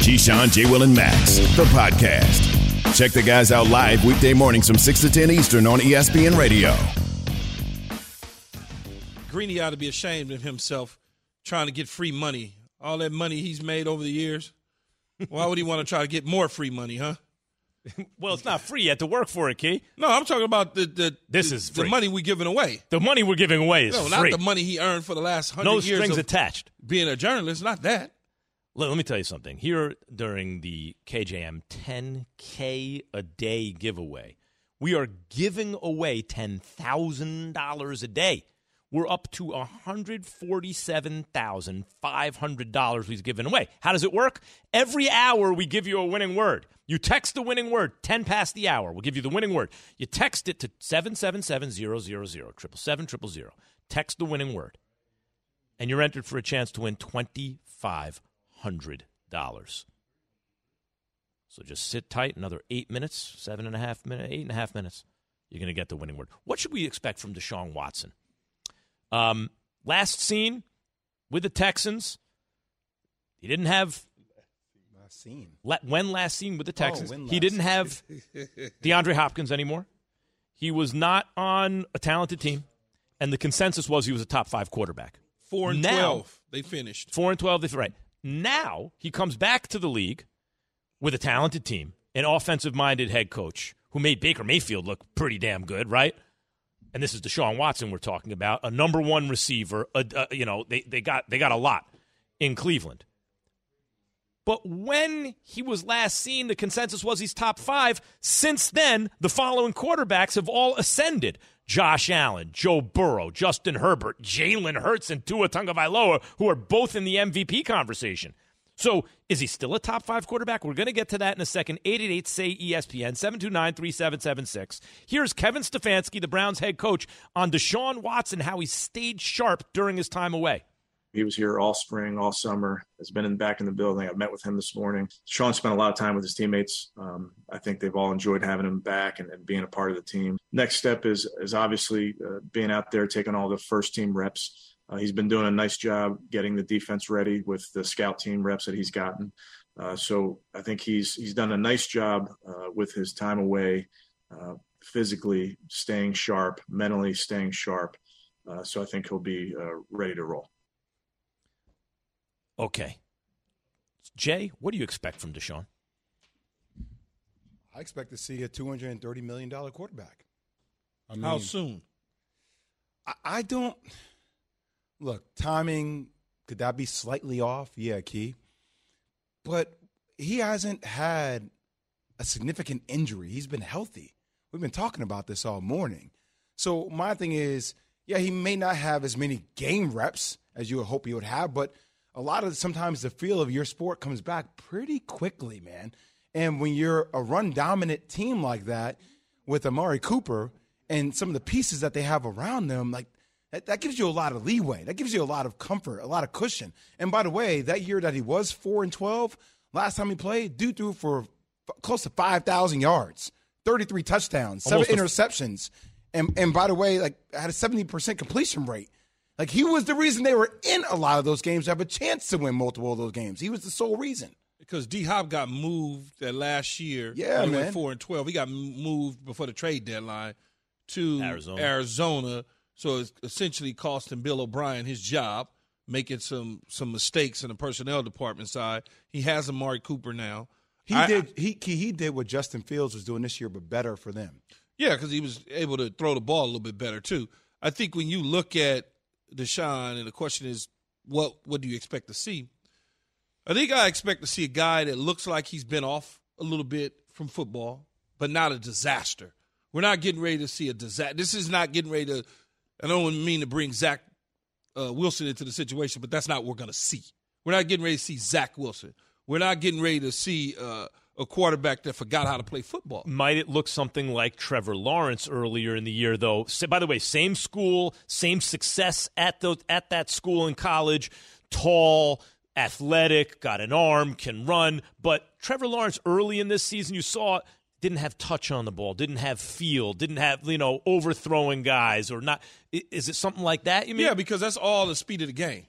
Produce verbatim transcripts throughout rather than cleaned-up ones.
Keyshawn, J. Will, and Max, the podcast. Check the guys out live weekday mornings from six to ten Eastern on E S P N Radio. Greeny ought to be ashamed of himself trying to get free money. All that money he's made over the years. Why would he want to try to get more free money, huh? Well, it's not free. You have to work for it, Key. No, I'm talking about the the, this the, is free. the money we're giving away. The money we're giving away is no, free. not the money he earned for the last hundred no years. No strings of attached. Being a journalist, not that. Let, let me tell you something. Here during the K J M ten K a day giveaway, we are giving away ten thousand dollars a day. We're up to one hundred forty-seven thousand five hundred dollars we've given away. How does it work? Every hour we give you a winning word. You text the winning word, ten past the hour. We'll give you the winning word. You text it to seven seven seven zero zero zero, triple seven triple zero. Text the winning word. And you're entered for a chance to win twenty-five hundred dollars. So just sit tight, another eight minutes, seven and a half minutes, eight and a half minutes. You're going to get the winning word. What should we expect from Deshaun Watson? Um, last seen with the Texans, he didn't have last seen. La- when last seen with the Texans, oh, he didn't have DeAndre Hopkins anymore. He was not on a talented team, and the consensus was he was a top five quarterback. Four and now, twelve, they finished. Four and twelve, they right. Now he comes back to the league with a talented team, an offensive-minded head coach who made Baker Mayfield look pretty damn good, right? And this is Deshaun Watson we're talking about, a number one receiver. A, a, you know, they, they got they got a lot in Cleveland. But when he was last seen, the consensus was he's top five. Since then, the following quarterbacks have all ascended. Josh Allen, Joe Burrow, Justin Herbert, Jalen Hurts, and Tua Tagovailoa, who are both in the M V P conversation. So is he still a top five quarterback? We're going to get to that in a second. eight eight eight, S A Y, E S P N, seven two nine, three seven seven six. Here's Kevin Stefanski, the Browns head coach, on Deshaun Watson, how he stayed sharp during his time away. He was here all spring, all summer, has been in, back in the building. I met with him this morning. Sean spent a lot of time with his teammates. Um, I think they've all enjoyed having him back and, and being a part of the team. Next step is, is obviously uh, being out there, taking all the first team reps. Uh, he's been doing a nice job getting the defense ready with the scout team reps that he's gotten. Uh, so I think he's he's done a nice job uh, with his time away, uh, physically staying sharp, mentally staying sharp. Uh, so I think he'll be uh, ready to roll. Okay. Jay, what do you expect from Deshaun? I expect to see a two hundred thirty million dollars quarterback. I mean, how soon? I, I don't – look, timing, could that be slightly off? Yeah, Key. But he hasn't had a significant injury. He's been healthy. We've been talking about this all morning. So my thing is, yeah, he may not have as many game reps as you would hope he would have, but a lot of sometimes the feel of your sport comes back pretty quickly, man. And when you're a run-dominant team like that with Amari Cooper and some of the pieces that they have around them, like that, that gives you a lot of leeway. That gives you a lot of comfort, a lot of cushion. And by the way, that year that he was four and twelve, last time he played, dude threw for f- close to five thousand yards, thirty-three touchdowns, seven Almost interceptions. A- and, and by the way, like had a seventy percent completion rate. Like, he was the reason they were in a lot of those games to have a chance to win multiple of those games. He was the sole reason. Because D-Hop got moved that last year. Yeah, when he man. went four and twelve. He got moved before the trade deadline to Arizona. Arizona. So it essentially costing Bill O'Brien his job, making some some mistakes in the personnel department side. He has Amari Cooper now. He I, did he he did what Justin Fields was doing this year, but better for them. Yeah, because he was able to throw the ball a little bit better too. I think when you look at Deshaun, and the question is, what what do you expect to see? I think I expect to see a guy that looks like he's been off a little bit from football, but not a disaster. We're not getting ready to see a disaster. This is not getting ready to – I don't mean to bring Zach uh, Wilson into the situation, but that's not what we're going to see. We're not getting ready to see Zach Wilson. We're not getting ready to see uh, a quarterback that forgot how to play football. Might it look something like Trevor Lawrence earlier in the year, though? So, by the way, same school, same success at the at that school in college, tall, athletic, got an arm, can run. But Trevor Lawrence early in this season, you saw – didn't have touch on the ball, didn't have feel, didn't have, you know, overthrowing guys or not. Is it something like that, you mean? Yeah, because that's all the speed of the game.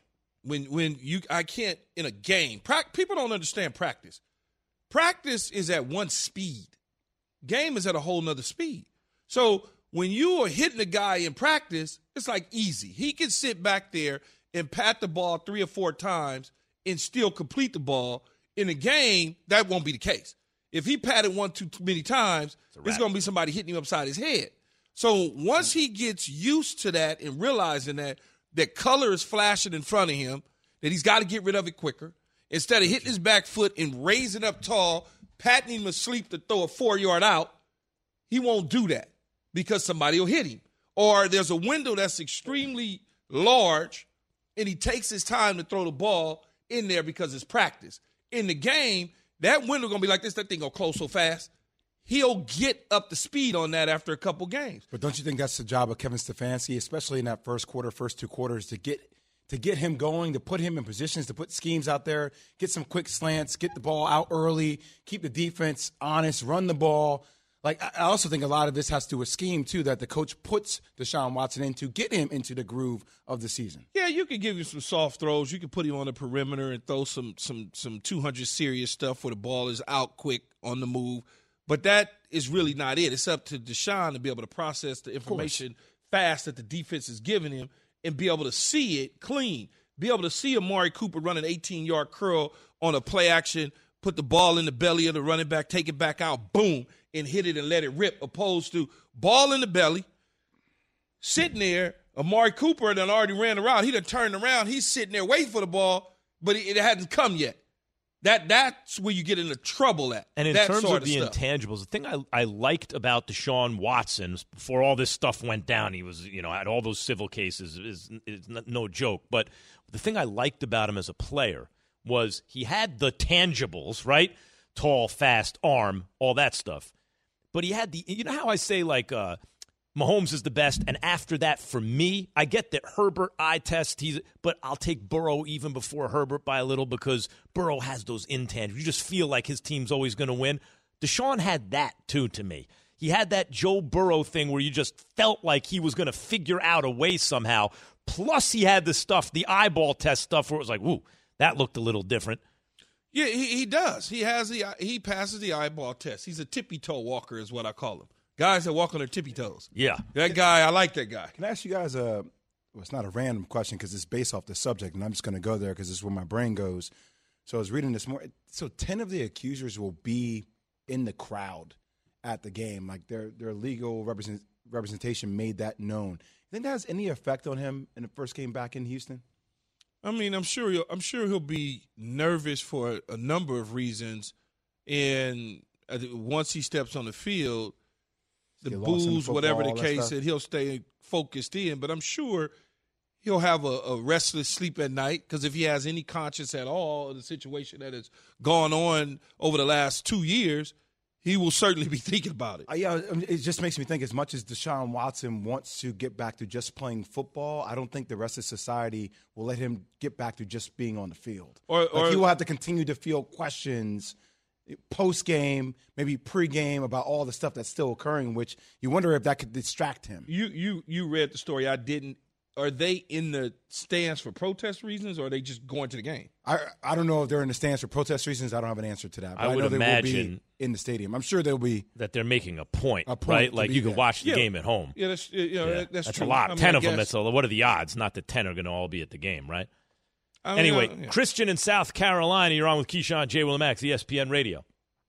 When when you I can't in a game. Pra- people don't understand practice. Practice is at one speed. Game is at a whole nother speed. So when you are hitting a guy in practice, it's like easy. He can sit back there and pat the ball three or four times and still complete the ball. In a game, that won't be the case. If he patted one too many times, it's, it's going to be somebody hitting him upside his head. So once he gets used to that and realizing that that color is flashing in front of him, that he's got to get rid of it quicker, instead of hitting his back foot and raising up tall, patting him asleep to throw a four-yard out, he won't do that because somebody will hit him. Or there's a window that's extremely large, and he takes his time to throw the ball in there because it's practice. In the game, that window going to be like this. That thing going to close so fast. He'll get up to speed on that after a couple games. But don't you think that's the job of Kevin Stefanski, especially in that first quarter, first two quarters, to get to get him going, to put him in positions, to put schemes out there, get some quick slants, get the ball out early, keep the defense honest, run the ball. Like, I also think a lot of this has to do with scheme, too, that the coach puts Deshaun Watson into, get him into the groove of the season. Yeah, you can give him some soft throws. You can put him on the perimeter and throw some some some two hundred serious stuff where the ball is out quick on the move. But that is really not it. It's up to Deshaun to be able to process the information fast that the defense is giving him and be able to see it clean. Be able to see Amari Cooper run an eighteen-yard curl on a play action, put the ball in the belly of the running back, take it back out, boom, and hit it and let it rip, opposed to ball in the belly, sitting there. Amari Cooper done already ran around. He done turned around. He's sitting there waiting for the ball, but it, it hadn't come yet. That That's where you get into trouble at. And in that terms sort of the stuff. intangibles, the thing I, I liked about Deshaun Watson before all this stuff went down, he was, you know, had all those civil cases, is, is no joke. But the thing I liked about him as a player was he had the tangibles, right? Tall, fast, arm, all that stuff. But he had the, you know how I say, like, uh, Mahomes is the best, and after that, for me, I get that Herbert eye test, he's, but I'll take Burrow even before Herbert by a little because Burrow has those intangibles. You just feel like his team's always going to win. Deshaun had that, too, to me. He had that Joe Burrow thing where you just felt like he was going to figure out a way somehow. Plus, he had the stuff, the eyeball test stuff, where it was like, ooh, that looked a little different. Yeah, he, he does. He has the he passes the eyeball test. He's a tippy toe walker, is what I call him. Guys that walk on their tippy toes. Yeah. That guy, I like that guy. Can I ask you guys a, well, it's not a random question because it's based off the subject, and I'm just going to go there because it's where my brain goes. So I was reading this more. So ten of the accusers will be in the crowd at the game. Like their their legal represent, representation made that known. You think that has any effect on him in the first game back in Houston? I mean, I'm sure he'll, I'm sure he'll be nervous for a, a number of reasons. And I think once he steps on the field, the boos, whatever the case, and he'll stay focused in. But I'm sure he'll have a, a restless sleep at night because if he has any conscience at all of the situation that has gone on over the last two years, he will certainly be thinking about it. Uh, yeah, it just makes me think as much as Deshaun Watson wants to get back to just playing football, I don't think the rest of society will let him get back to just being on the field. Or, like or he will have to continue to field questions post-game, maybe pre-game about all the stuff that's still occurring, which you wonder if that could distract him. You you you read the story. I didn't. Are they in the stands for protest reasons, or are they just going to the game? I I don't know if they're in the stands for protest reasons. I don't have an answer to that. But I I, would know they imagine will be in the stadium. I'm sure they'll be. That they're making a point, A point right? to Like be you can there. watch the Yeah. game at home. Yeah, that's you know, Yeah. that- that's, That's true. a lot. I mean, ten I of them. guess- It's a, what are the odds? Not that ten are going to all be at the game, right? I mean, Anyway, uh, yeah. Christian in South Carolina, you're on with Keyshawn, J. Willimax, E S P N Radio.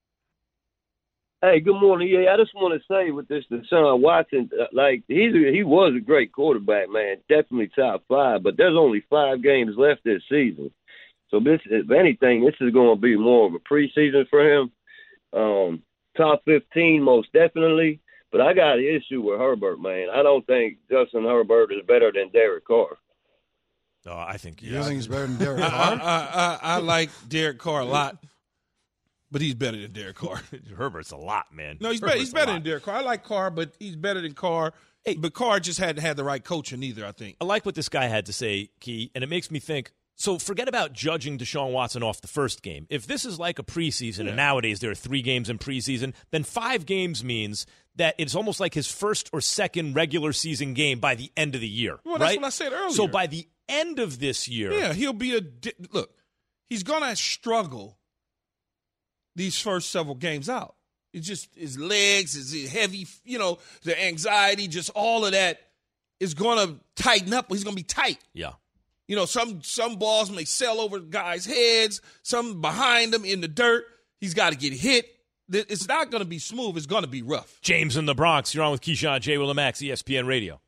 Hey, good morning. Yeah, I just want to say with this Deshaun Watson, uh, like he's a, he was a great quarterback, man, definitely top five. But there's only five games left this season, so this, if anything, this is going to be more of a preseason for him. Um, top fifteen, most definitely. But I got an issue with Herbert, man. I don't think Justin Herbert is better than Derek Carr. Oh, I think You think he's better than Derek I, Carr? I, I, I like Derek Carr a lot, but he's better than Derek Carr. Herbert's a lot, man. No, he's Herbert's better. He's a better lot. than Derek Carr. I like Carr, but he's better than Carr. Hey. But Carr just hadn't had the right coaching either, I think. I like what this guy had to say, Key, and it makes me think. So forget about judging Deshaun Watson off the first game. If this is like a preseason, Yeah. and nowadays there are three games in preseason, then five games means that it's almost like his first or second regular season game by the end of the year. Well, that's right? what I said earlier. So by the end of this year. Yeah, he'll be a – look, he's going to struggle these first several games out. It's just his legs, his heavy, you know, the anxiety, just all of that is going to tighten up. He's going to be tight. Yeah. You know, some some balls may sail over guys' heads, some behind them in the dirt. He's got to get hit. It's not going to be smooth. It's going to be rough. James in the Bronx. You're on with Keyshawn, J. Will and Max, E S P N Radio.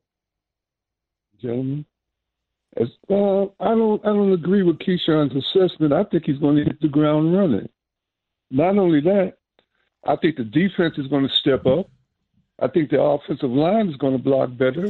Gentlemen, as, uh, I don't I don't agree with Keyshawn's assessment. I think he's going to hit the ground running. Not only that, I think the defense is going to step up. I think the offensive line is going to block better.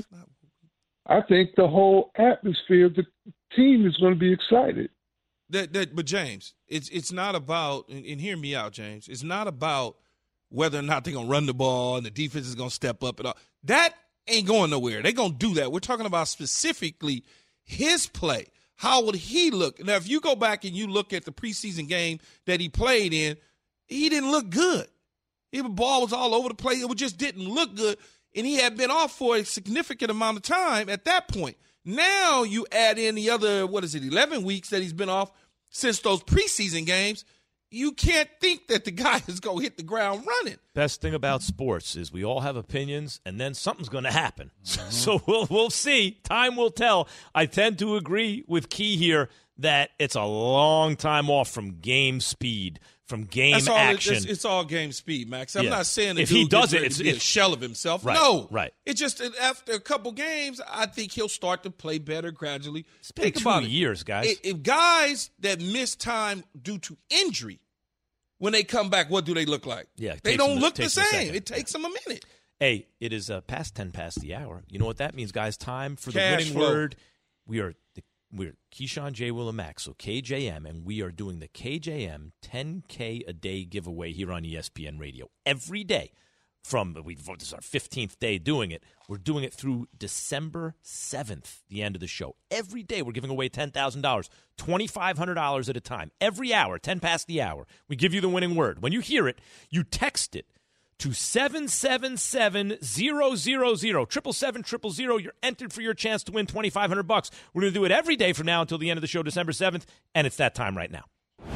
I think the whole atmosphere of the team is going to be excited. That, that, but, James, it's it's not about, and, and hear me out, James, it's not about whether or not they're going to run the ball and the defense is going to step up and all. That ain't going nowhere. They're going to do that. We're talking about specifically his play. How would he look? Now, if you go back and you look at the preseason game that he played in, he didn't look good. The ball was all over the place. It just didn't look good, and he had been off for a significant amount of time at that point. Now you add in the other, what is it, eleven weeks that he's been off since those preseason games. You can't think that the guy is going to hit the ground running. Best thing about sports is we all have opinions, and then something's going to happen. Mm-hmm. So we'll we'll see. Time will tell. I tend to agree with Key here that it's a long time off from game speed, from game That's all, action. It's, it's all game speed, Max. I'm yeah. not saying the if dude he does gets it, it's, to be it's a shell of himself. Right, no, right. It's just after a couple games, I think he'll start to play better gradually. It's been Think two about years, it. guys. If guys that miss time due to injury, when they come back, what do they look like? Yeah, they don't them, look the same. It takes them a minute. Hey, it is uh, past ten past the hour. You know what that means, guys? Time for Cash the winning flow. word. We are the, we're Keyshawn, J. Will, and Max, so K J M, and we are doing the K J M ten K a day giveaway here on E S P N Radio every day. From we this is our fifteenth day doing it. We're doing it through December seventh, the end of the show. Every day we're giving away ten thousand dollars, twenty-five hundred dollars at a time. Every hour, ten past the hour, we give you the winning word. When you hear it, you text it to seven seven seven zero zero zero, triple seven triple zero. You're entered for your chance to win twenty-five hundred bucks. We're going to do it every day from now until the end of the show, December seventh, and it's that time right now.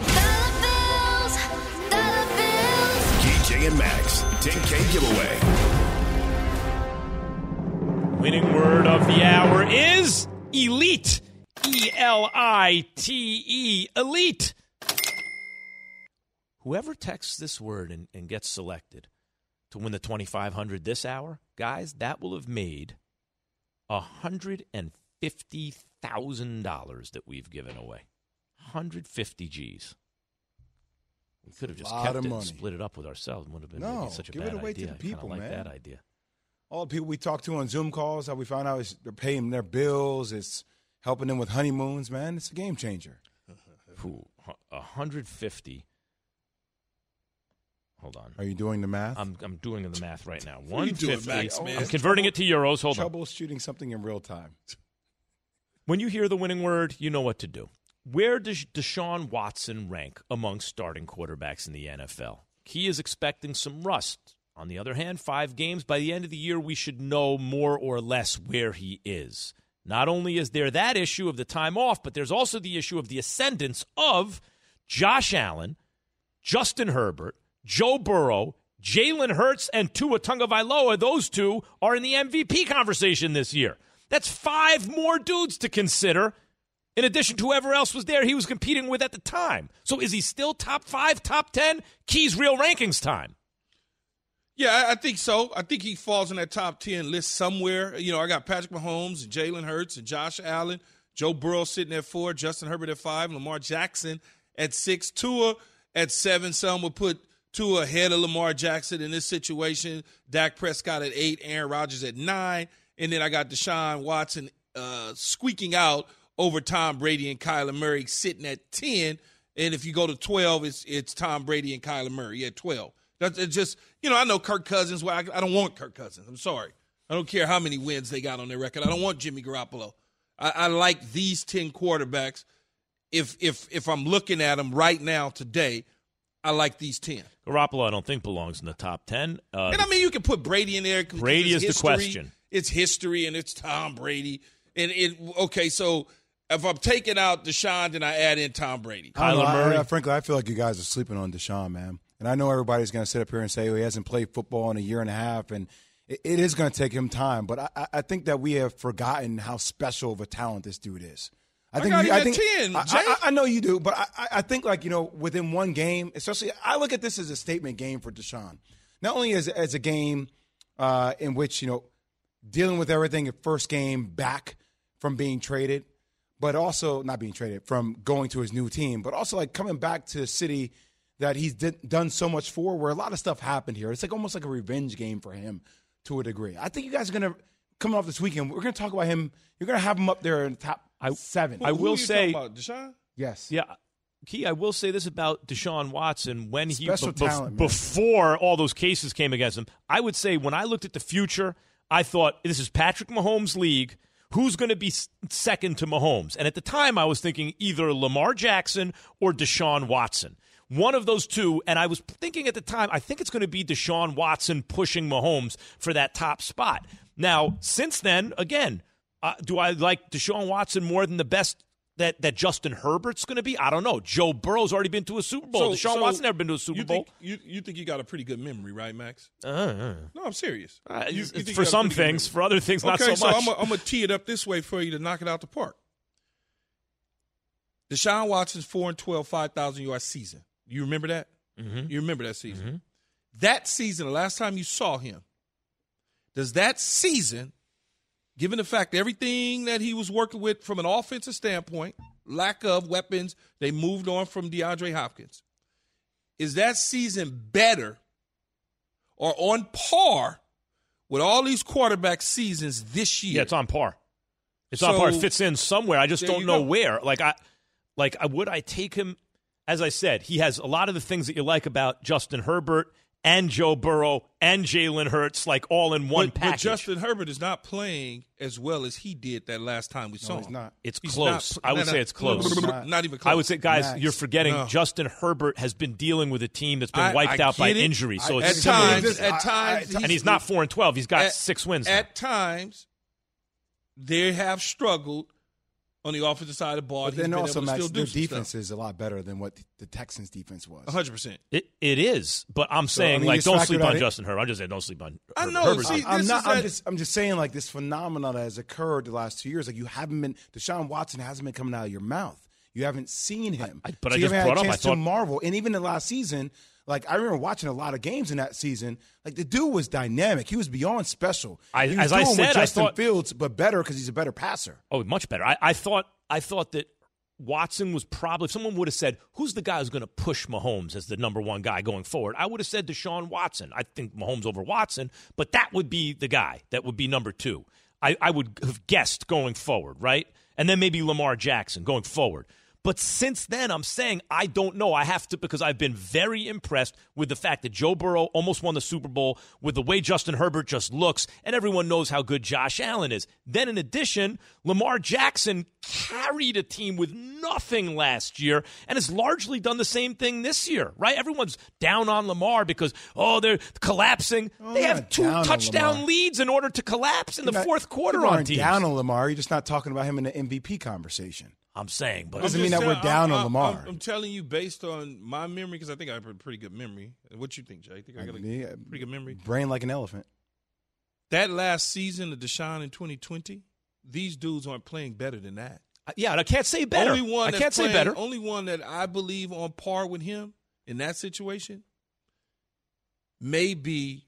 K J and Max, ten K giveaway. Winning word of the hour is elite. E L I T E, elite. Whoever texts this word and, and gets selected to win the twenty-five hundred dollars this hour, guys, that will have made one hundred fifty thousand dollars that we've given away. one hundred fifty G's. We could have just kept it and split it up with ourselves. It would have been no, maybe such a give bad it away idea. to the people, I like man. that idea. All the people we talk to on Zoom calls, how we found out is they're paying their bills, it's helping them with honeymoons, man. It's a game changer. Ooh, one hundred fifty. Hold on. Are you doing the math? I'm I'm doing the math right now. What are you doing, one fifty. Max, man? I'm converting it to euros. Hold on. Troubleshooting something in real time. When you hear the winning word, you know what to do. Where does Deshaun Watson rank among starting quarterbacks in the N F L? He is expecting some rust. On the other hand, five games. By the end of the year, we should know more or less where he is. Not only is there that issue of the time off, but there's also the issue of the ascendance of Josh Allen, Justin Herbert, Joe Burrow, Jalen Hurts, and Tua Tagovailoa. Those two are in the M V P conversation this year. That's five more dudes to consider, in addition to whoever else was there he was competing with at the time. So is he still top five, top ten? Key's real rankings time. Yeah, I think so. I think he falls in that top ten list somewhere. You know, I got Patrick Mahomes and Jalen Hurts and Josh Allen, Joe Burrow sitting at four, Justin Herbert at five, Lamar Jackson at six, Tua at seven. Some would put Tua ahead of Lamar Jackson in this situation. Dak Prescott at eight, Aaron Rodgers at nine, and then I got Deshaun Watson uh, squeaking out over Tom Brady and Kyler Murray sitting at ten. And if you go to twelve, it's it's Tom Brady and Kyler Murray at twelve. That's it's just, you know, I know Kirk Cousins. Well, I, I don't want Kirk Cousins. I'm sorry. I don't care how many wins they got on their record. I don't want Jimmy Garoppolo. I, I like these ten quarterbacks. If if if I'm looking at them right now today, I like these ten. Garoppolo, I don't think, belongs in the top ten. Uh, and, I mean, you can put Brady in there. Brady is history, the question. It's history, and it's Tom Brady. And it okay, so if I'm taking out Deshaun, then I add in Tom Brady. I don't know, Kyler Murray. I, I, frankly, I feel like you guys are sleeping on Deshaun, man. And I know everybody's going to sit up here and say, oh, he hasn't played football in a year and a half, and it, it is going to take him time. But I, I think that we have forgotten how special of a talent this dude is. I, I think got you, him I at think ten, I, Jay. I, I know you do, but I, I think like you know within one game, especially I look at this as a statement game for Deshaun. Not only as as a game uh, in which you know dealing with everything at first game back from being traded, but also not being traded from going to his new team, but also like coming back to a city that he's did, done so much for, where a lot of stuff happened here. It's like almost like a revenge game for him to a degree. I think you guys are gonna coming off this weekend. We're gonna talk about him. You're gonna have him up there in the top I, seven. I Who will are you say, talking about, Deshaun? yes, yeah, Key, I will say this about Deshaun Watson. When he Special be- talent, man. before all those cases came against him, I would say when I looked at the future, I thought this is Patrick Mahomes' league. Who's going to be second to Mahomes? And at the time, I was thinking either Lamar Jackson or Deshaun Watson. One of those two, and I was thinking at the time, I think it's going to be Deshaun Watson pushing Mahomes for that top spot. Now, since then, again, uh, do I like Deshaun Watson more than the best that, that Justin Herbert's going to be? I don't know. Joe Burrow's already been to a Super Bowl. So- Deshaun so Watson never been to a Super you Bowl. Think, you, you think you got a pretty good memory, right, Max? Uh, No, I'm serious. uh, You- you it's- think you for got a some pretty good things, memory? for other things, not Okay, so much. I'm going to tee it up this way for you to knock it out the park. Deshaun Watson's four and twelve, five thousand yard season. You remember that? Mhm. You remember that season? Mm-hmm. That season, the last time you saw him, does that season, given the fact everything that he was working with from an offensive standpoint, lack of weapons, they moved on from DeAndre Hopkins, is that season better or on par with all these quarterback seasons this year? Yeah, it's on par. It's So- on par. It fits in somewhere. I just There don't you know go. where. Like I, like I would I take him? As I said, he has a lot of the things that you like about Justin Herbert and Joe Burrow and Jalen Hurts, like all in one but, but package. Justin Herbert is not playing as well as he did that last time we saw no, he's him. not. it's He's close. not- I would no, say no, it's close. He's not. Not even close. I would say, guys, Max. you're forgetting No. Justin Herbert has been dealing with a team that's been I- wiped I out by get it. injury. So I- it's At similar. times, Just- at I- times, I- and he's not four and twelve. He's got at- six wins. now. At times, they have struggled on the offensive side of the ball. But He's then been also, able to Max, still their do some defense stuff. is a lot better than what the Texans' defense was. one hundred percent. It it is, but I'm saying I mean, like you don't factor sleep that on in- Justin Herbert. I'm just saying don't sleep on. I Herbert. know, Herbert's- see, I'm this not. is I'm that- just. I'm just saying, like this phenomenon that has occurred the last two years. Like you haven't been. Deshaun Watson hasn't been coming out of your mouth. You haven't seen him. I- but so I you just haven't brought had a up, I chance to thought- marvel. And even the last season, like I remember watching a lot of games in that season. Like the dude was dynamic. He was beyond special. I- he was as I doing said, with I Justin thought- Fields, but better because he's a better passer. Oh, much better. I, I thought I thought that Watson was probably, if someone would have said, who's the guy who's going to push Mahomes as the number one guy going forward, I would have said Deshaun Watson. I think Mahomes over Watson, but that would be the guy. That would be number two. I, I would have guessed going forward, right? And then maybe Lamar Jackson going forward. But since then, I'm saying I don't know. I have to, because I've been very impressed with the fact that Joe Burrow almost won the Super Bowl, with the way Justin Herbert just looks, and everyone knows how good Josh Allen is. Then in addition, Lamar Jackson carried a team with nothing last year and has largely done the same thing this year, right? Everyone's down on Lamar because, oh, they're collapsing. Oh, they you're have not two down on touchdown Lamar. leads in order to collapse in the You're not- fourth quarter you on aren't teams. down on Lamar. You're just not talking about him in the M V P conversation. I'm saying, but Doesn't I'm mean just that we're tell- down I'm- on Lamar. I'm, I'm telling you, based on my memory, because I think I have a pretty good memory. What you think, Jay? I think I got a Yeah, pretty good memory. brain like an elephant. That last season of Deshaun in twenty twenty, these dudes aren't playing better than that. yeah, and I can't say better. Only one I that's can't say playing- better. Only one that I believe on par with him in that situation may be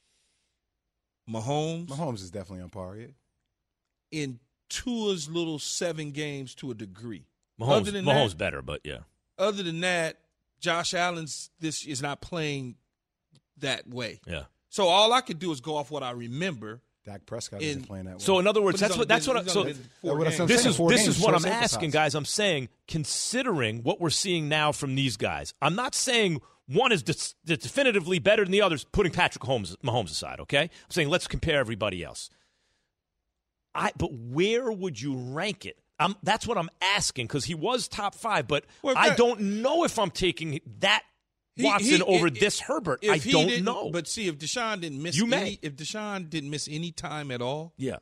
Mahomes, Mahomes is definitely on par. Yeah. in Tua's little seven games to a degree. Mahomes, Other than Mahomes that- better, but yeah. Other than that, Josh Allen's this is not playing that way. Yeah. So all I could do is go off what I remember. Dak Prescott In- isn't playing that way. So in other But words, he's that's only what that's been- what I, he's so only been four Yeah, what I'm games. saying- this is four this games, is what short I'm sample asking, size. guys. I'm saying, considering what we're seeing now from these guys, I'm not saying one is de- definitively better than the others, putting Patrick Mahomes, Mahomes aside, okay? I'm saying let's compare everybody else. I but where would you rank it? I'm, that's what I'm asking, because he was top five, but Well, I that- don't know if I'm taking that He- Watson he- over if- this Herbert. If I he don't didn't- know. But see, if Deshaun didn't miss You may. any, if Deshaun didn't miss any time at all, yeah.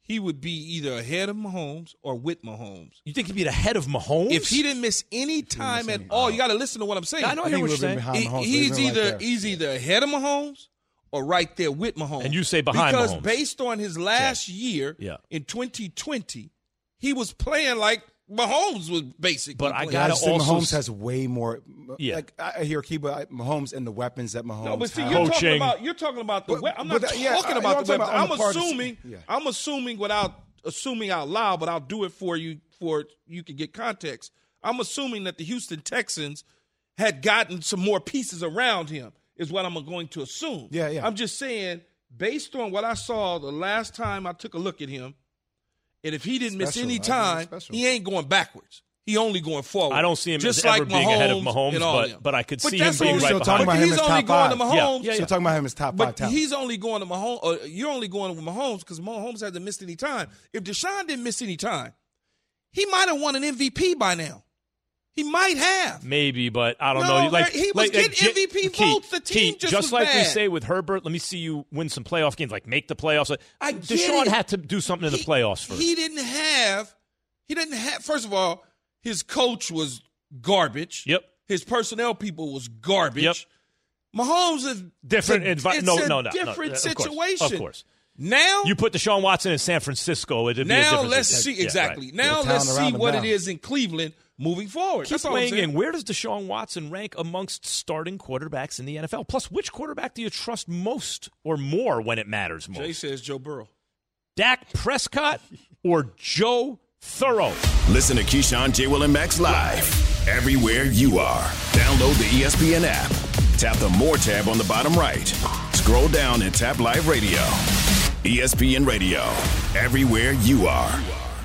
he would be either ahead of Mahomes or with Mahomes. You think he'd be ahead of Mahomes? If he didn't miss any time miss at any. all, you got to listen to what I'm saying. I know I hear what you're saying. He, he's either right he's either ahead of Mahomes or right there with Mahomes. And you say behind because Mahomes. Because based on his last yeah. year yeah. in twenty twenty, he was playing like Mahomes was basically. But I playing. gotta I also Mahomes has way more. Yeah. Like I hear Kiba Mahomes and the weapons that Mahomes. No, but see, has. you're Coaching. talking about you're talking about the. But, we- I'm but, not yeah, talking I, about the I'm weapons. I'm the assuming. of, yeah. I'm assuming without assuming out loud, but I'll do it for you for you can get context. I'm assuming that the Houston Texans had gotten some more pieces around him. Is what I'm going to assume. Yeah, yeah. I'm just saying, based on what I saw the last time I took a look at him, and if he didn't Special. miss any I time, think it's special. he ain't going backwards. He only going forward. I don't see him just as like ever being Mahomes ahead of Mahomes, and all but, them. but I could But see him that's being only- right still behind talking But about him he's as only top going to five. Mahomes. Yeah, yeah, Still talking about him as top But five talent. he's only going to Mahomes. Uh, you're only going with Mahomes because Mahomes hasn't missed any time. If Deshaun didn't miss any time, he might have won an M V P by now. He might have. Maybe, but I don't No, know. Like he was like, getting like, M V P Key, votes. The team Key, just just was like we bad. say with Herbert. Let me see you win some playoff games, like make the playoffs. Like, I get Deshaun it. had to do something in the He- playoffs first. He didn't have. He didn't have. First of all, his coach was garbage. Yep. His personnel people was garbage. Yep. Mahomes is Different It's envi- a, no, it's a no, no, different no, of situation. Course, of course. Now You put Deshaun Watson in San Francisco, it'd be a Now different let's situation. see Yeah, exactly. right. Now The let's talent see around him what now. it is in Cleveland moving forward. Keep That's all I'm weighing saying. in. Where does Deshaun Watson rank amongst starting quarterbacks in the N F L? Plus, which quarterback do you trust most or more when it matters most? Jay says Joe Burrow. Dak Prescott or Joe Burrow? Listen to Keyshawn, J. Will, and Max live everywhere you are. Download the E S P N app. Tap the More tab on the bottom right. Scroll down and tap Live Radio. E S P N Radio. Everywhere you are.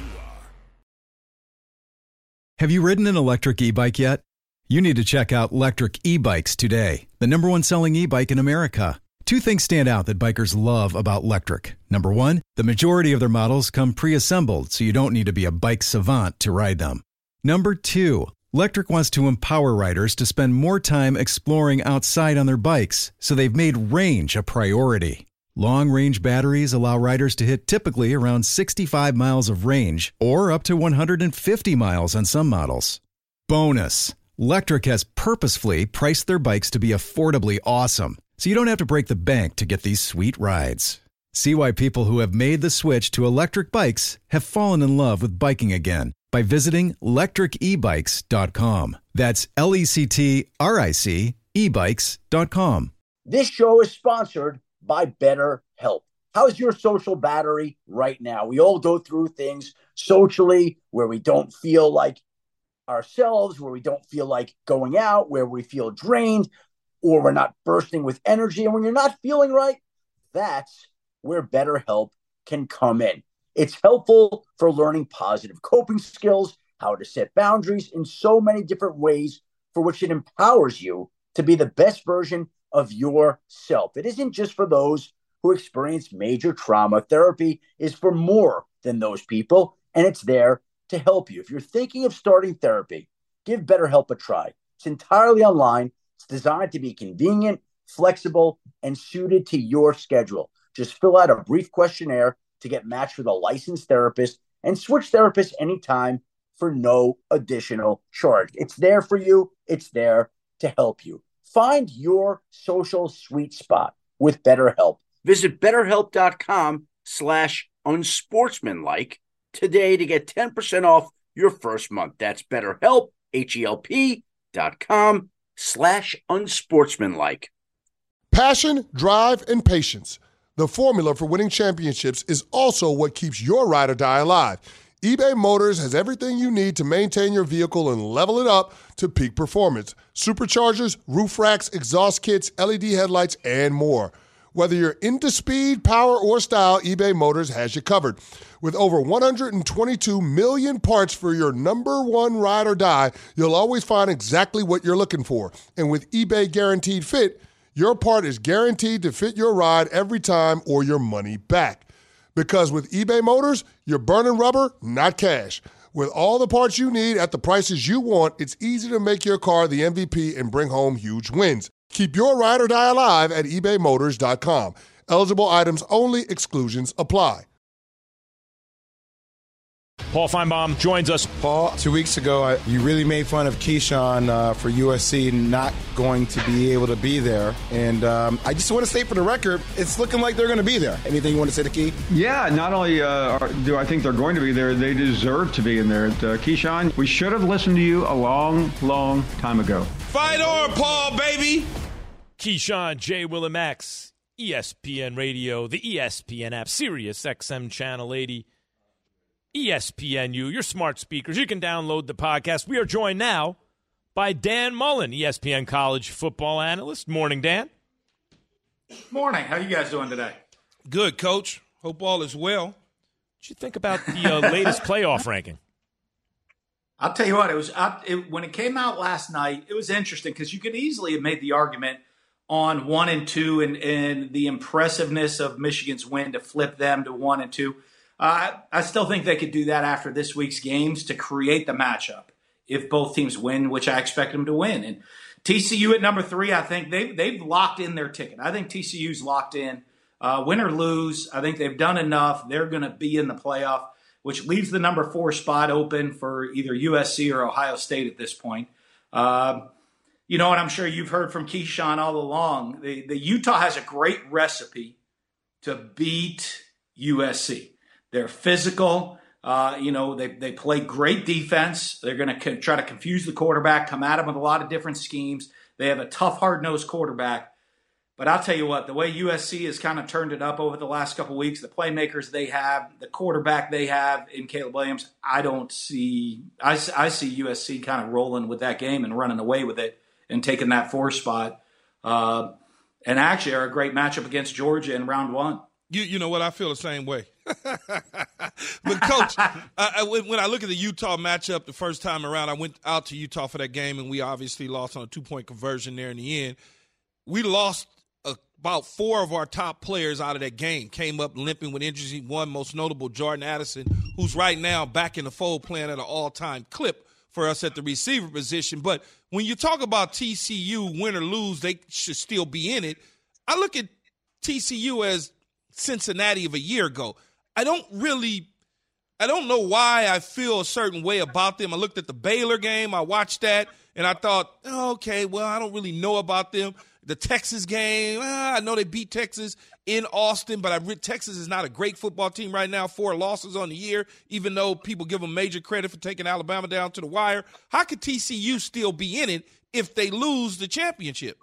Have you ridden an electric e-bike yet? You need to check out Lectric E-Bikes today, the number one selling e-bike in America. Two things stand out that bikers love about Lectric. Number one, the majority of their models come pre-assembled, so you don't need to be a bike savant to ride them. Number two, Lectric wants to empower riders to spend more time exploring outside on their bikes, so they've made range a priority. Long-range batteries allow riders to hit typically around sixty-five miles of range or up to one hundred fifty miles on some models. Bonus, Lectric has purposefully priced their bikes to be affordably awesome, so you don't have to break the bank to get these sweet rides. See why people who have made the switch to electric bikes have fallen in love with biking again by visiting lectric e bikes dot com. That's L E C T R I C e bikes dot com. This show is sponsored by BetterHelp. How's your social battery right now? We all go through things socially where we don't feel like ourselves, where we don't feel like going out, where we feel drained, or we're not bursting with energy. And when you're not feeling right, that's where BetterHelp can come in. It's helpful for learning positive coping skills, how to set boundaries in so many different ways for which it empowers you to be the best version of yourself. It isn't just for those who experience major trauma. Therapy is for more than those people, and it's there to help you. If you're thinking of starting therapy, give BetterHelp a try. It's entirely online. It's designed to be convenient, flexible, and suited to your schedule. Just fill out a brief questionnaire to get matched with a licensed therapist and switch therapists anytime for no additional charge. It's there for you. It's there to help you. Find your social sweet spot with BetterHelp. Visit betterhelp.com slash unsportsmanlike today to get ten percent off your first month. That's BetterHelp, H-E-L-P dot com slash unsportsmanlike. Passion, drive, and patience. The formula for winning championships is also what keeps your ride or die alive. eBay Motors has everything you need to maintain your vehicle and level it up to peak performance. Superchargers, roof racks, exhaust kits, L E D headlights, and more. Whether you're into speed, power, or style, eBay Motors has you covered. With over one hundred twenty-two million parts for your number one ride or die, you'll always find exactly what you're looking for. And with eBay Guaranteed Fit, your part is guaranteed to fit your ride every time or your money back. Because with eBay Motors, you're burning rubber, not cash. With all the parts you need at the prices you want, it's easy to make your car the M V P and bring home huge wins. Keep your ride or die alive at ebay motors dot com. Eligible items only. Exclusions apply. Paul Feinbaum joins us. Paul, two weeks ago, I, you really made fun of Keyshawn uh, for U S C not going to be able to be there. And um, I just want to state for the record, it's looking like they're going to be there. Anything you want to say to Key? Yeah, not only uh, are, do I think they're going to be there, they deserve to be in there. Uh, Keyshawn, we should have listened to you a long, long time ago. Fight on, Paul, baby! Keyshawn, J. Willem X, E S P N Radio, the E S P N app, Sirius X M Channel eighty. E S P N U, your smart speakers. You can download the podcast. We are joined now by Dan Mullen, E S P N college football analyst. Morning, Dan. Morning. How you guys doing today? Good, Coach. Hope all is well. What did you think about the uh, latest playoff ranking? I'll tell you what, it was I, it, when it came out last night, it was interesting because you could easily have made the argument on one and two and, and the impressiveness of Michigan's win to flip them to one and two. Uh, I still think they could do that after this week's games to create the matchup if both teams win, which I expect them to win. And T C U at number three, I think they've, they've locked in their ticket. I think T C U's locked in. Uh, win or lose, I think they've done enough. They're going to be in the playoff, which leaves the number four spot open for either U S C or Ohio State at this point. Uh, you know, and I'm sure you've heard from Keyshawn all along, the, the Utah has a great recipe to beat U S C. They're physical. Uh, you know, they they play great defense. They're going to co- try to confuse the quarterback, come at him with a lot of different schemes. They have a tough, hard-nosed quarterback. But I'll tell you what, the way U S C has kind of turned it up over the last couple of weeks, the playmakers they have, the quarterback they have in Caleb Williams, I don't see I, I see U S C kind of rolling with that game and running away with it and taking that four spot. Uh, and actually are a great matchup against Georgia in round one. You you know what? I feel the same way. But, Coach, I, I, when I look at the Utah matchup the first time around, I went out to Utah for that game, and we obviously lost on a two-point conversion there in the end. We lost a, about four of our top players out of that game, came up limping with injuries. One, most notable, Jordan Addison, who's right now back in the fold playing at an all-time clip for us at the receiver position. But when you talk about T C U, win or lose, they should still be in it. I look at T C U as Cincinnati of a year ago. I don't really – I don't know why I feel a certain way about them. I looked at the Baylor game. I watched that, and I thought, oh, okay, well, I don't really know about them. The Texas game, ah, I know they beat Texas in Austin, but I re- Texas is not a great football team right now. Four losses on the year, even though people give them major credit for taking Alabama down to the wire. How could T C U still be in it if they lose the championship?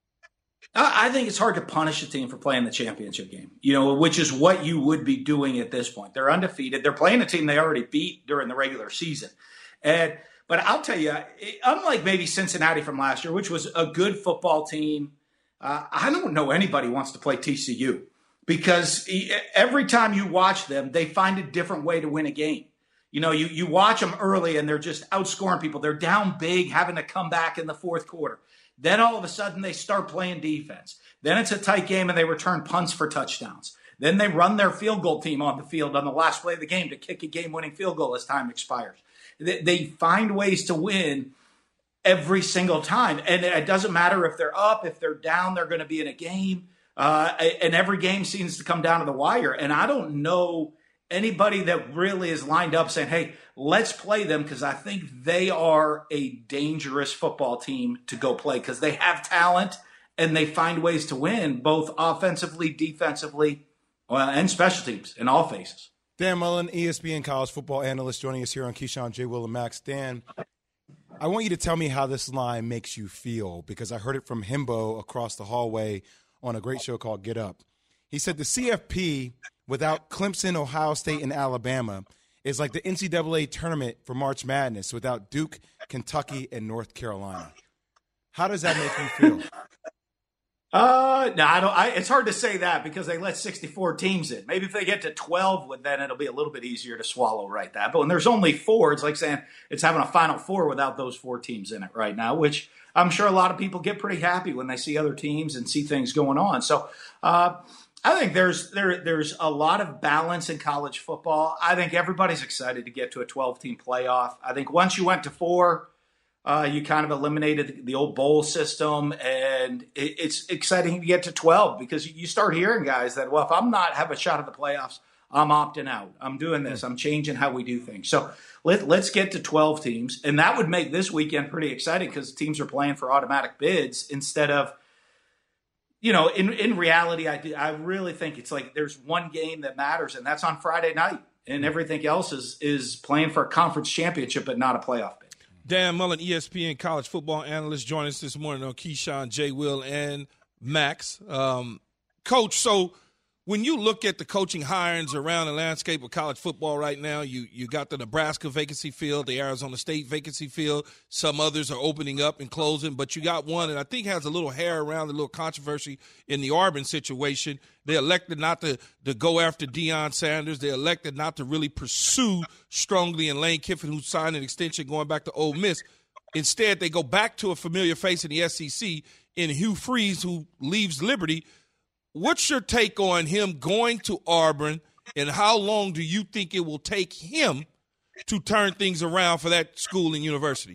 I think it's hard to punish a team for playing the championship game, you know, which is what you would be doing at this point. They're undefeated. They're playing a team they already beat during the regular season. And but I'll tell you, unlike maybe Cincinnati from last year, which was a good football team, uh, I don't know anybody wants to play T C U because every time you watch them, they find a different way to win a game. You know, you, you watch them early and they're just outscoring people. They're down big, having to come back in the fourth quarter. Then all of a sudden they start playing defense. Then it's a tight game and they return punts for touchdowns. Then they run their field goal team on the field on the last play of the game to kick a game-winning field goal as time expires. They, they find ways to win every single time. And it doesn't matter if they're up, if they're down, they're going to be in a game. Uh, and every game seems to come down to the wire. And I don't know anybody that really is lined up saying, hey, let's play them, because I think they are a dangerous football team to go play because they have talent and they find ways to win both offensively, defensively, well, and special teams in all phases. Dan Mullen, E S P N college football analyst, joining us here on Keyshawn, J. Will, and Max. Dan, I want you to tell me how this line makes you feel, because I heard it from Himbo across the hallway on a great show called Get Up. He said the C F P without Clemson, Ohio State, and Alabama is like the N C double A tournament for March Madness without Duke, Kentucky, and North Carolina. How does that make you feel? Uh, no, I don't. I, it's hard to say that because they let sixty-four teams in. Maybe if they get to twelve, then it'll be a little bit easier to swallow right that. But when there's only four, it's like saying it's having a Final Four without those four teams in it right now, which I'm sure a lot of people get pretty happy when they see other teams and see things going on. So, uh, I think there's there there's a lot of balance in college football. I think everybody's excited to get to a twelve-team playoff. I think once you went to four, uh, you kind of eliminated the old bowl system, and it, it's exciting to get to twelve because you start hearing guys that, well, if I'm not have a shot at the playoffs, I'm opting out. I'm doing this. I'm changing how we do things. So let, let's get to twelve teams. And that would make this weekend pretty exciting because teams are playing for automatic bids instead of, you know, in, in reality, I, do, I really think it's like there's one game that matters, and that's on Friday night. And everything else is is playing for a conference championship but not a playoff bid. Dan Mullen, E S P N college football analyst, joining us this morning on Keyshawn, J. Will, and Max. Um, Coach, so when you look at the coaching hirings around the landscape of college football right now, you you got the Nebraska vacancy field, the Arizona State vacancy field. Some others are opening up and closing, but you got one that I think has a little hair around, a little controversy in the Auburn situation. They elected not to, to go after Deion Sanders. They elected not to really pursue strongly in Lane Kiffin, who signed an extension going back to Ole Miss. Instead, they go back to a familiar face in the S E C in Hugh Freeze, who leaves Liberty. What's your take on him going to Auburn, and how long do you think it will take him to turn things around for that school and university?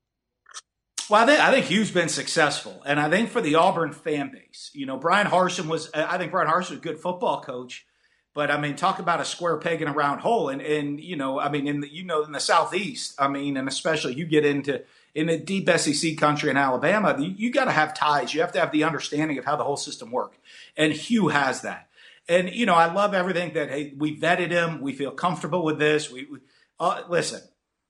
Well, I think, I think Hugh's been successful, and I think for the Auburn fan base, you know, Brian Harsin was – I think Brian Harsin was a good football coach, but, I mean, talk about a square peg in a round hole. And, and you know, I mean, in the, you know, in the Southeast, I mean, and especially you get into – in a deep S E C country in Alabama, you, you got to have ties. You have to have the understanding of how the whole system works. And Hugh has that. And, you know, I love everything that, hey, we vetted him. We feel comfortable with this. We, we uh, listen,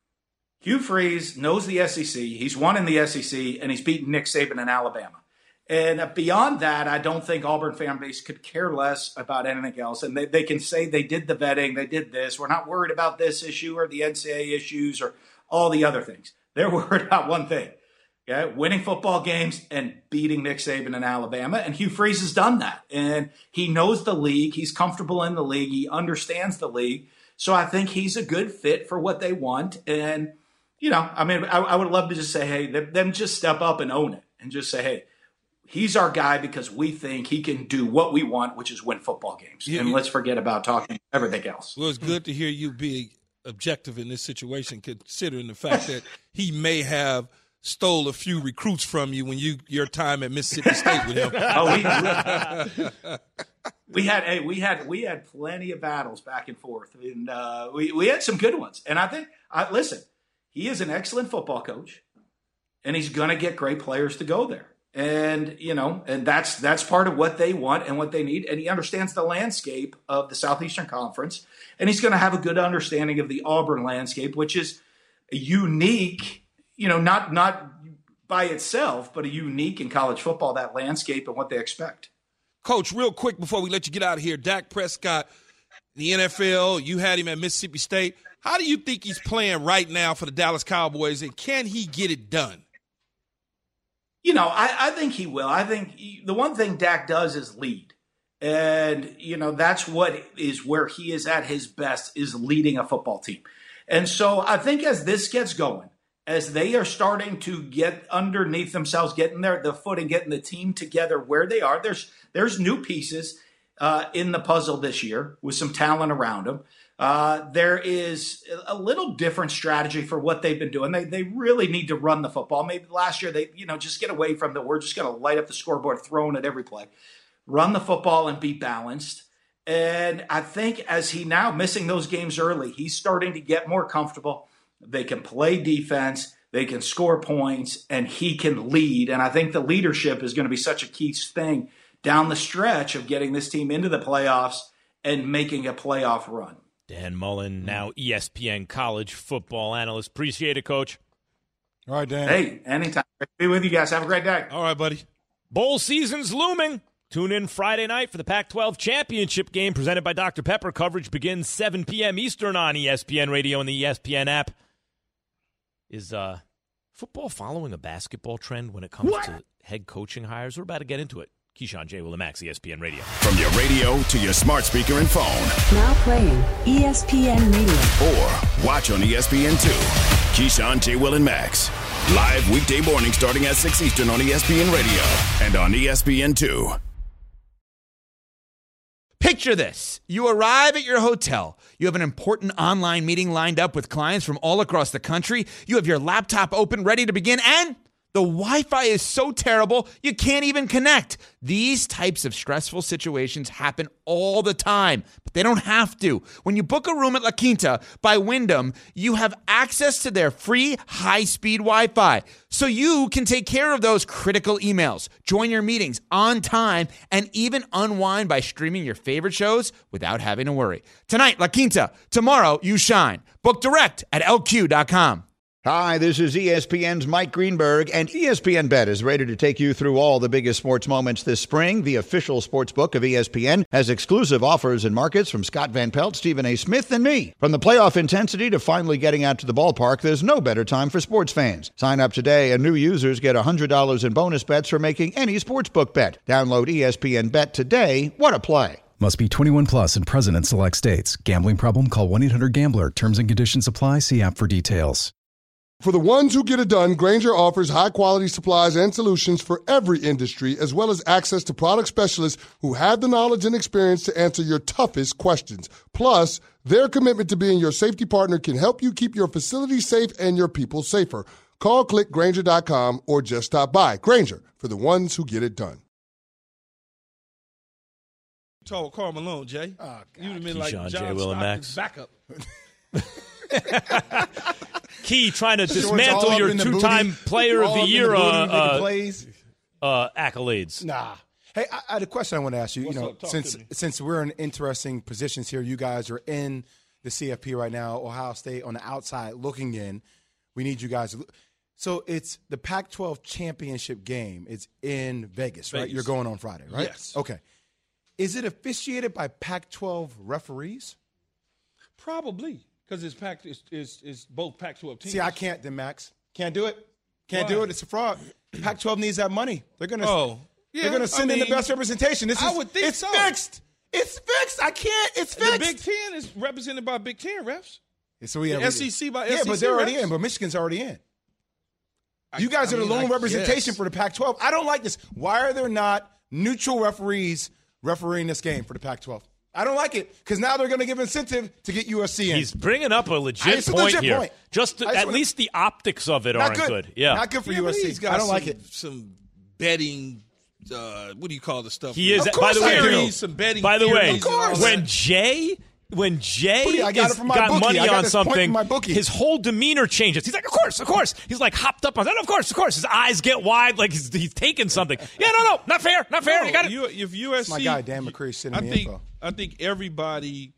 Hugh Freeze knows the S E C. He's won in the S E C, and he's beaten Nick Saban in Alabama. And beyond that, I don't think Auburn fan base could care less about anything else. And they, they can say they did the vetting, they did this. We're not worried about this issue or the N C double A issues or all the other things. They're worried about one thing, okay? Winning football games and beating Nick Saban in Alabama. And Hugh Freeze has done that. And he knows the league. He's comfortable in the league. He understands the league. So I think he's a good fit for what they want. And, you know, I mean, I, I would love to just say, hey, them just step up and own it and just say, hey, he's our guy because we think he can do what we want, which is win football games. Yeah, and let's forget about talking everything else. Well, it's good to hear you be objective in this situation, considering the fact that he may have stole a few recruits from you when you your time at Mississippi State with him. oh, we, we, we had hey, we had we had plenty of battles back and forth, and uh, we we had some good ones. And I think, I, listen, he is an excellent football coach, and he's going to get great players to go there. And, you know, and that's that's part of what they want and what they need. And he understands the landscape of the Southeastern Conference. And he's going to have a good understanding of the Auburn landscape, which is unique, you know, not not by itself, but a unique in college football, that landscape and what they expect. Coach, real quick before we let you get out of here, Dak Prescott, the N F L, you had him at Mississippi State. How do you think he's playing right now for the Dallas Cowboys, and can he get it done? You know, I, I think he will. I think he, the one thing Dak does is lead. And, you know, that's what is where he is at his best, is leading a football team. And so I think as this gets going, as they are starting to get underneath themselves, getting their the footing, getting the team together where they are, there's there's new pieces uh, in the puzzle this year with some talent around them. Uh, there is a little different strategy for what they've been doing. They they really need to run the football. Maybe last year they, you know, just get away from the, we're just going to light up the scoreboard, throwing at every play. Run the football and be balanced. And I think as he now missing those games early, he's starting to get more comfortable. They can play defense, they can score points, and he can lead. And I think the leadership is going to be such a key thing down the stretch of getting this team into the playoffs and making a playoff run. Dan Mullen, now E S P N college football analyst. Appreciate it, Coach. All right, Dan. Hey, anytime. Be with you guys. Have a great day. All right, buddy. Bowl season's looming. Tune in Friday night for the Pac twelve championship game presented by Doctor Pepper. Coverage begins seven p.m. Eastern on E S P N Radio and the E S P N app. Is uh, football following a basketball trend when it comes what? to head coaching hires? We're about to get into it. Keyshawn, J. Will, and Max, E S P N Radio. From your radio to your smart speaker and phone. Now playing E S P N Radio. Or watch on E S P N two. Keyshawn, J. Will, and Max. Live weekday morning starting at six Eastern on E S P N Radio and on E S P N two. Picture this. You arrive at your hotel. You have an important online meeting lined up with clients from all across the country. You have your laptop open, ready to begin, and The Wi-Fi is so terrible, you can't even connect. These types of stressful situations happen all the time, but they don't have to. When you book a room at La Quinta by Wyndham, you have access to their free high-speed Wi-Fi, so you can take care of those critical emails, join your meetings on time, and even unwind by streaming your favorite shows without having to worry. Tonight, La Quinta. Tomorrow, you shine. Book direct at L Q dot com. Hi, this is E S P N's Mike Greenberg, and E S P N Bet is ready to take you through all the biggest sports moments this spring. The official sports book of E S P N has exclusive offers and markets from Scott Van Pelt, Stephen A. Smith, and me. From the playoff intensity to finally getting out to the ballpark, there's no better time for sports fans. Sign up today, and new users get one hundred dollars in bonus bets for making any sportsbook bet. Download E S P N Bet today. What a play. Must be twenty-one plus and present in select states. Gambling problem? Call one eight hundred gambler. Terms and conditions apply. See app for details. For the ones who get it done, Grainger offers high-quality supplies and solutions for every industry, as well as access to product specialists who have the knowledge and experience to answer your toughest questions. Plus, their commitment to being your safety partner can help you keep your facility safe and your people safer. Call, click Grainger dot com, or just stop by. Grainger, for the ones who get it done. Told Karl Malone, Jay. Oh, God. You'd have been like Keyshawn, John J. Will, and Stockton's Max. backup. Key trying to Shorts dismantle all your up in the two-time booty. player of All the up in year the booty, uh, making uh, plays. uh, accolades. Nah. Hey, I, I had a question I want to ask you. What's you know, up? Talk since to me. since we're in interesting positions here, you guys are in the C F P right now. Ohio State on the outside looking in. We need you guys. To, so it's the Pac twelve championship game. It's in Vegas, right? Vegas. You're going on Friday, right? Yes. Okay. Is it officiated by Pac twelve referees? Probably, because it's Pac. It's, it's, it's both Pac twelve teams. See, I can't, then Max. Can't do it. Can't Why? do it. It's a fraud. Pac twelve needs that money. They're gonna. Oh, yeah, they're gonna send I in the mean, best representation. This is. I would think it's so. fixed. It's fixed. I can't. It's fixed. The Big Ten is represented by Big Ten refs. So we have the S E C by yeah, S E C but they're already refs. in. But Michigan's already in. I- You guys I are the mean, lone I representation guess. for the Pac twelve. I don't like this. Why are there not neutral referees refereeing this game for the Pac twelve? I don't like it because now they're going to give incentive to get U S C in. He's bringing up a legit It's a point legit here. point. Just to, I just at wanna- least the optics of it Not aren't good. good. Yeah, Not good for Yeah, but U S C. he's got I don't some, like it. Some betting. Uh, what do you call the stuff? he is. Of By course the I do. way, some betting. by the way, theories and all when that. Jay. When Jay Booty, I got is, it from my got bookie. money I got on this point something, from my bookie. his whole demeanor changes. He's like, "Of course, of course." He's like hopped up on that. Of course, of course. His eyes get wide, like he's, he's taking something. Yeah, no, no, not fair, not fair. No, you got it. you, if U S C, My guy Dan McCree sending I me think info. I think everybody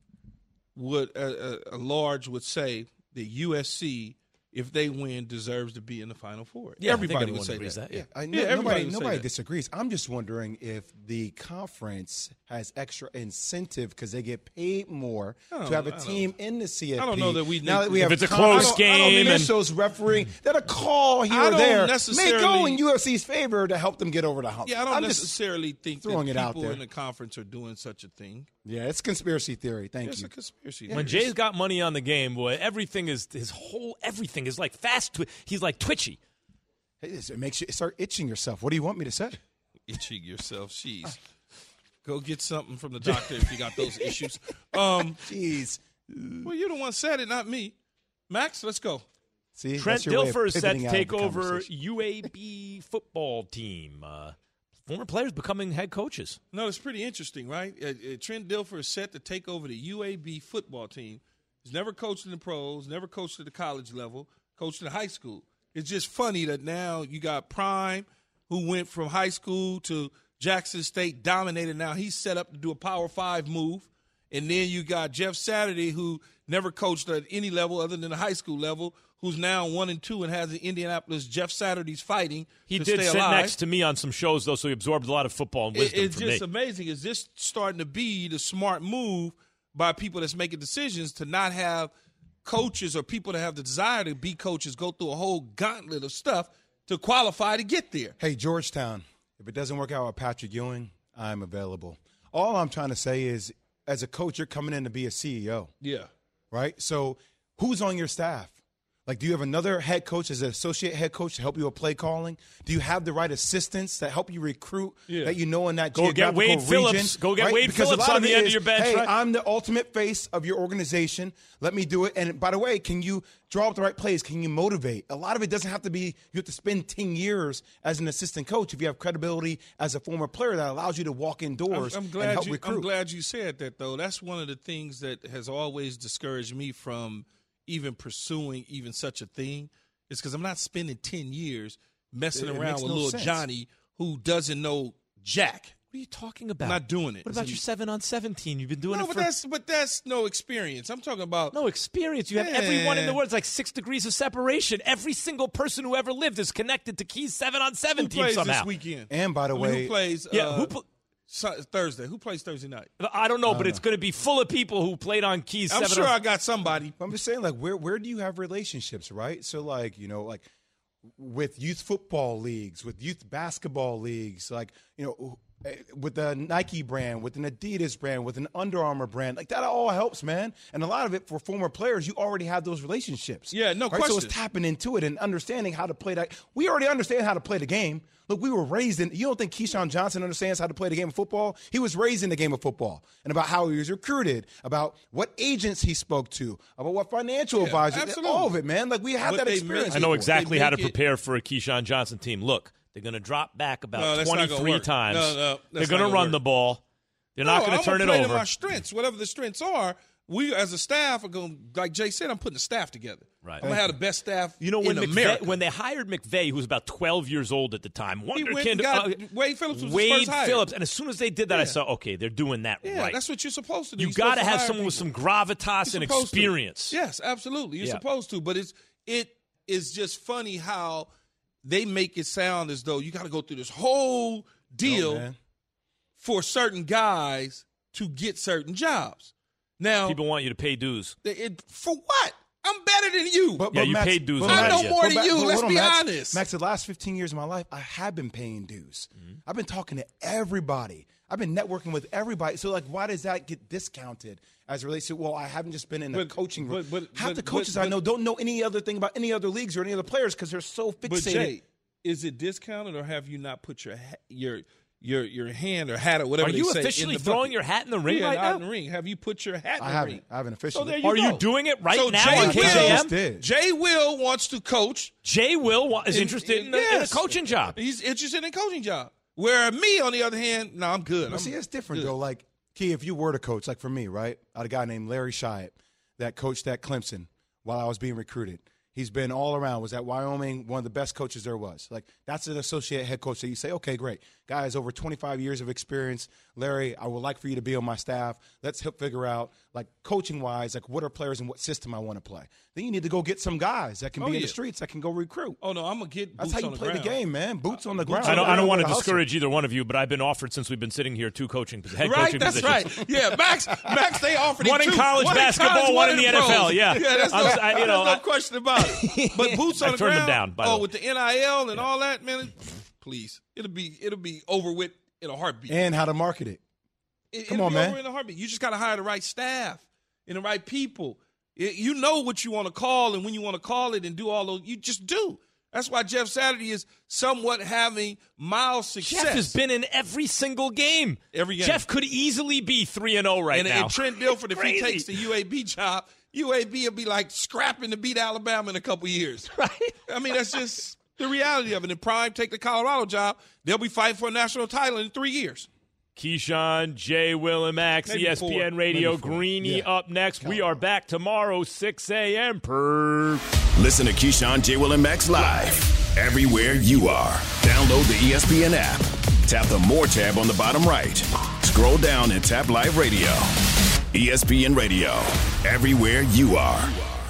would uh, uh, a large would say that U S C, if they win, deserves to be in the Final Four. Yeah, I think everybody everyone would say agrees that. that, yeah. I, Yeah, no, everybody nobody would say nobody that. disagrees. I'm just wondering if the conference has extra incentive because they get paid more I don't- to have a I don't- team in the C F P. I don't know that we now need- that we If have it's a con- close I don't- I don't game miss and- those refereeing that a call here I or don't there may go necessarily- in U F C's favor to help them get over the hump. Yeah, I don't I'm just necessarily think that throwing it out people there. in the conference are doing such a thing. Yeah, it's conspiracy theory. Thank It's you. a conspiracy. When theory. Jay's got money on the game, boy, everything is his whole everything is like fast. Twi- he's like twitchy. It, is- it makes you start itching yourself. What do you want me to say? itching yourself, jeez. Go get something from the doctor if you got those issues. Um, Jeez. well, you're the one said it, not me. Max, let's go. See, Trent that's your way of Dilfer is set pivoting to out of take the over conversation. U A B football team. Uh, former players becoming head coaches. No, it's pretty interesting, right? Uh, uh, Trent Dilfer is set to take over the U A B football team. He's never coached in the pros, never coached at the college level, coached in high school. It's just funny that now you got Prime, who went from high school to Jackson State, dominated. Now he's set up to do a Power Five move. And then you got Jeff Saturday, who never coached at any level other than the high school level, who's now one and two and has the Indianapolis Jeff Saturday's fighting He to did stay sit alive. next to me on some shows, though, so he absorbed a lot of football and It- wisdom it's from just me. amazing. Is this starting to be the smart move by people that's making decisions to not have coaches or people that have the desire to be coaches go through a whole gauntlet of stuff to qualify to get there? Hey, Georgetown, if it doesn't work out with Patrick Ewing, I'm available. All I'm trying to say is, as a coach, you're coming in to be a C E O, Yeah. right? So who's on your staff? Like, do you have another head coach as an associate head coach to help you with play calling? Do you have the right assistants that help you recruit Yeah. that you know in that Go get geographical Wade region? Phillips. Go get right? Wade Because a Phillips lot on of the it end of is, your bench, Hey, right? I'm the ultimate face of your organization. Let me do it. And by the way, can you draw up the right plays? Can you motivate? A lot of it doesn't have to be you have to spend ten years as an assistant coach if you have credibility as a former player that allows you to walk indoors I'm, I'm and glad help you, recruit. I'm glad you said that, though. That's one of the things that has always discouraged me from even pursuing even such a thing. Is because I'm not spending ten years messing It- it around makes with no little sense. Johnny who doesn't know jack. What are you talking about? I'm not doing it. What about your seven on seventeen? You've been doing no, it but for that's but that's no experience. I'm talking about no experience. You have everyone in the Yeah. world. It's like six degrees of separation. Every single person who ever lived is connected to Key's seven on seven Who team plays somehow. this weekend? And by the I mean, way, who plays? Yeah, uh, who pl- Su- Thursday? Who plays Thursday night? I don't know, I but don't it's know. going to be full of people who played on Key's I'm seven sure on I got somebody. I'm just saying, like, where where do you have relationships, right? So, like, you know, like with youth football leagues, with youth basketball leagues, like, you know, with the Nike brand, with an Adidas brand, with an Under Armour brand, like that all helps, man. And a lot of it for former players, you already have those relationships. Yeah, no right? So question. it's tapping into it and understanding how to play that. We already understand how to play the game. Look, we were raised in. You don't think Keyshawn Johnson understands how to play the game of football? He was raised in the game of football, and about how he was recruited, about what agents he spoke to, about what financial Yeah, advisors, absolutely. all of it, man. Like we have But that they experience. make I know They exactly how to make it- prepare for a Keyshawn Johnson team. Look, they're going to drop back about No, that's not gonna twenty-three work. times. No, no, they're that's going not to gonna run work. the ball. They're not No, going I'm to turn gonna it play to over. my strengths, whatever the strengths are. We as a staff are going, like Jay said, I'm putting the staff together. Right. I'm gonna have the best staff. You know, when in McVay, America. when they hired McVay, who was about twelve years old at the time, he Wonder went Kid, and got uh, Wade Phillips was Wade his first hire. Phillips, and as soon as they did that, I Yeah. saw, okay, they're doing that Yeah, right. that's what you're supposed to do. You You're got to supposed have hire someone with people. some gravitas You're and supposed to. experience. Yes, absolutely. You're Yeah. supposed to, but it's it is just funny how they make it sound as though you got to go through this whole deal No, man. for certain guys to get certain jobs. Now, People want you to pay dues. it, it- for what? I'm better than you. But, Yeah, but you Max, paid dues but I already, know yeah. more but than Max- you. but Let's hold on, be Max. honest. Max, the last fifteen years of my life, I have been paying dues. Mm-hmm. I've been talking to everybody. I've been networking with everybody. So, like, why does that get discounted as it relates to, well, I haven't just been in a But- coaching but- room. but- Half but- the coaches but- I know don't know any other thing about any other leagues or any other players because they're so fixated. But Jay, is it discounted or have you not put your ha- your your your hand or hat or whatever Are they you say officially in the throwing bucket? your hat in the ring yeah, right out now? in the ring. Have you put your hat in I the haven't. ring? I haven't So officially. there you Are go. you doing it right so now Jay on Will, K J I M? just did. Jay Will wants to coach. Jay Will wa- is in- interested in, a- in yes. a coaching job. He's interested in a coaching job. Where me, on the other hand, no, I'm good. But I'm see, it's different good. though. Like, Key, if you were to coach, like for me, right? I had a guy named Larry Shiat that coached at Clemson while I was being recruited. He's been all around. Was at Wyoming, one of the best coaches there was. Like, that's an associate head coach that you say, okay, great. Guy has over twenty-five years of experience. Larry, I would like for you to be on my staff. Let's help figure out, like, coaching-wise, like, what are players and what system I want to play. Then you need to go get some guys that can Oh, be in yeah. the streets that can go recruit. Oh, no, I'm going to get That's boots how on you the play the ground. game, man. Boots on the ground. I don't, I don't want to Hustle. discourage either one of you, but I've been offered since we've been sitting here two coaching posi- head Right, coaching that's positions. right. Yeah, Max, Max, they offered him One in two. college One basketball, college, one in the N F L, pros. yeah. yeah, that's no, I'm s- I- you know, there's I- no question about it. But boots on I the turned them ground. down, by the oh, way. with the N I L and all that, man. it- Please, it'll be it'll be over with in a heartbeat. And how to market it. It, Come it'll on, be man. over in a heartbeat. You just got to hire the right staff and the right people. It- you know what you want to call and when you want to call it and do all those. You just do. That's why Jeff Saturday is somewhat having mild success. Jeff has been in every single game. Every game. Jeff could easily be three and zero right and, now. and Trent Dilford, if he Crazy. takes the U A B job, U A B will be like scrapping to beat Alabama in a couple years. Right. I mean, that's just the reality of it. And Prime take the Colorado job, they'll be fighting for a national title in three years. Keyshawn, Jay, Will, and Max, Maybe E S P N four. Radio, Maybe four. Greeny Yeah. up next. We are back tomorrow, six a.m. per. Listen to Keyshawn, J. Will, and Max live everywhere you are. Download the E S P N app. Tap the More tab on the bottom right. Scroll down and tap Live Radio. E S P N Radio, everywhere you are.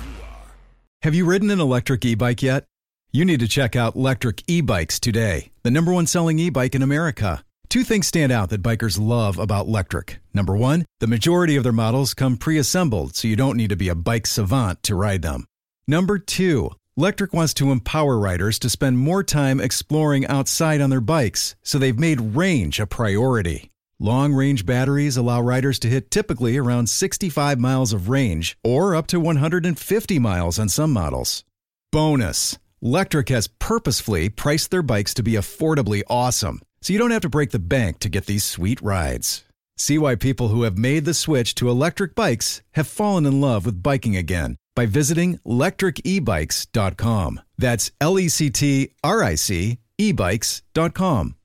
Have you ridden an electric e-bike yet? You need to check out Electric E-Bikes today, the number one selling e-bike in America. Two things stand out that bikers love about Electric. Number one, the majority of their models come pre-assembled, so you don't need to be a bike savant to ride them. Number two, Electric wants to empower riders to spend more time exploring outside on their bikes, so they've made range a priority. Long-range batteries allow riders to hit typically around sixty-five miles of range or up to one hundred fifty miles on some models. Bonus. Lectric has purposefully priced their bikes to be affordably awesome, so you don't have to break the bank to get these sweet rides. See why people who have made the switch to electric bikes have fallen in love with biking again by visiting lectric e bikes dot com. That's L E C T R I C e bikes dot com.